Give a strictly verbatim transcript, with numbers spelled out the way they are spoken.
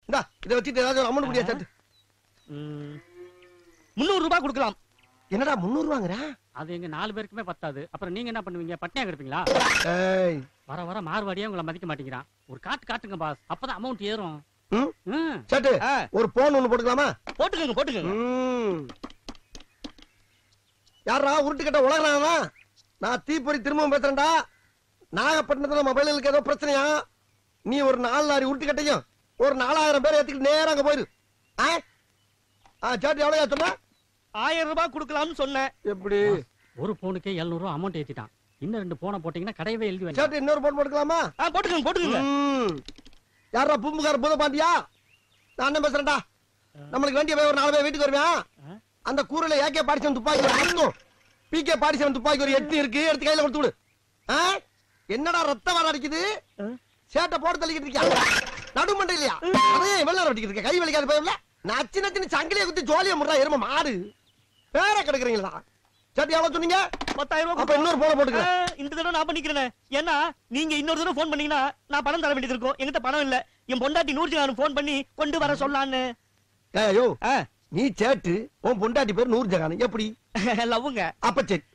இந்தா இதை வச்சுட்டு ஏதாவது ஒரு அமௌண்ட் முடியா சார். முந்நூறு ரூபாய் கொடுக்கலாம். என்னடா முந்நூறு ரூபாங்கிற? அது எங்க நாலு பேருக்குமே பத்தாது. அப்புறம் நீங்க என்ன பண்ணுவீங்க? பட்னியா கிடப்பீங்களா? ஏய் வர வர மார்வாடியா உங்களை மதிக்க மாட்டேங்கிறான். ஒரு காட்டு காட்டுங்க பாஸ், அப்பதான் அமௌண்ட் ஏறும். ம் ம். சேட்டு ஒரு போன் ஒண்ணு போட்டுக்கலாமா? போட்டுக்கங்க போட்டுக்கங்க. ம் யாரா உருட்டு கட்ட உலகறானா? நான் தீப்பொறி திரும்பவும் பேசுறேன்டா. நாகப்பட்டினத்துல மொபைலுக்கு ஏதோ பிரச்சனையா? நீ ஒரு நாலு லாரி உருட்டு கட்டையும் ஒரு நாலாயிரம் பேர் ஏத்திக்கிட்டு நேரா அங்க போயிரு. ஆ சேட்டு எவ்வளவு சொன்ன? ஆயிரம் ரூபாய் கொடுக்கலாம்னு சொன்னேன். எப்படி? ஒரு போனுக்கே எழுநூறு ரூபா அமௌண்ட் ஏத்திட்டான். இன்னும் ரெண்டு போனை போட்டீங்கன்னா கடையவே எழுதி வேண்டாம். சேட்டு இன்னொரு போன் போட்டுக்கலாமா? ஆ போட்டுக்கங்க போட்டுக்கங்க. யாரா பூம்புகார பூத பாண்டியா? நான் என்ன பேசுறேன்டா. நம்மளுக்கு வேண்டிய போய் ஒரு நாலு பேர் வீட்டுக்கு வருவேன். அந்த கூரையில ஏகே பாடிச்சவன் துப்பாக்கி ஒரு பத்தும் பிகே பாடிச்சவன் துப்பாக்கி ஒரு எட்டு இருக்கு. எடுத்து கையில கொடுத்து விடு. என்னடா ரத்த வர அடிக்குது? சேட்டை போட்டு தள்ளிக்கிட்டு இருக்கியா? நடுமண்டை இல்லையா? அதே வெள்ள வெட்டிக்கிட்டு இருக்க. கை வலிக்காது போயிடல. நச்சு நச்சுன்னு சங்கிலியை குத்தி ஜோலியா முடுறா எரும மாடு. பேர கிடக்குறீங்களா? சேட்டு எவ்வளவு சொன்னீங்க? பத்தாயிரம் ரூபாய். அப்ப இன்னொரு போன போட்டுக்கிறேன். இந்த தடவை நான் பண்ணிக்கிறேன். ஏன்னா நீங்க இன்னொரு தடவை போன் பண்ணீங்கன்னா நான் பணம் தர வேண்டியது இருக்கும். என்கிட்ட பணம் இல்ல. என் பொண்டாட்டி நூர்ஜஹான் போன் பண்ணி கொண்டு வர சொல்லான்னு. ஐயோ நீ சேட்டு உன் பொண்டாட்டி பேர் நூர்ஜஹான் எப்படி? லவ்வுங்க. அப்ப சரி